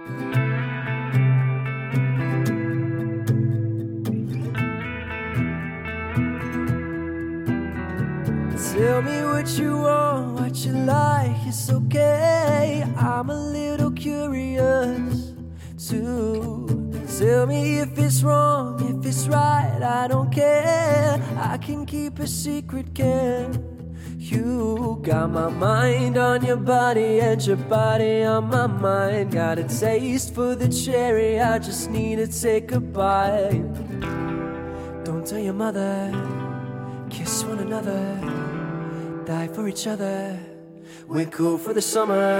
Tell me what you want, what you like, it's okay. I'm a little curious too. Tell me if it's wrong, if it's right, I don't care. I can keep a secret, can you? Got my mind on your body and your body on my mind. Got a taste for the cherry, I just need to take a bite. Don't tell your mother, kiss one another, die for each other. We're cool for the summer.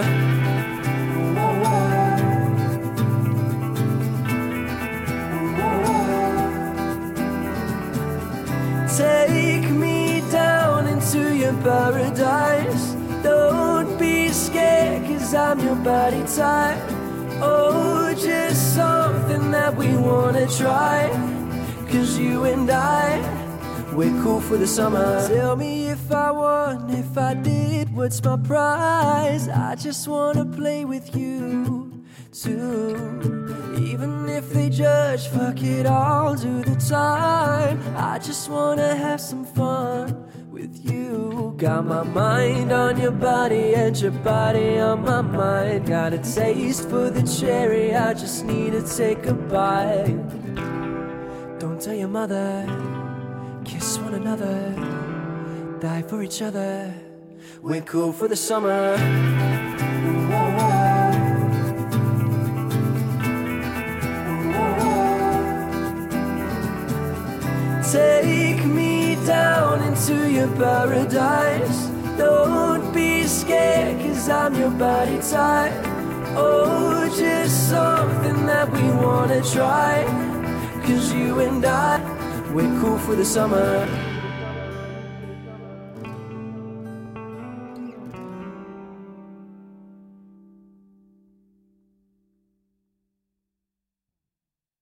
Take me down into your paradise. Don't be scared, 'cause I'm your body type. Oh, just something that we wanna try. 'Cause you and I, we're cool for the summer. Tell me if I won, if I did, what's my prize? I just wanna play with you too. Even if they judge, fuck it, I'll do the time. I just wanna have some fun with you. Got my mind on your body and your body on my mind. Got a taste for the cherry, I just need to take a bite. Don't tell your mother, kiss one another, die for each other. We're cool for the summer. Take me down into your paradise. Don't be scared, 'cause I'm your body type. Oh, just something that we wanna try. 'Cause you and I, we're cool for the summer.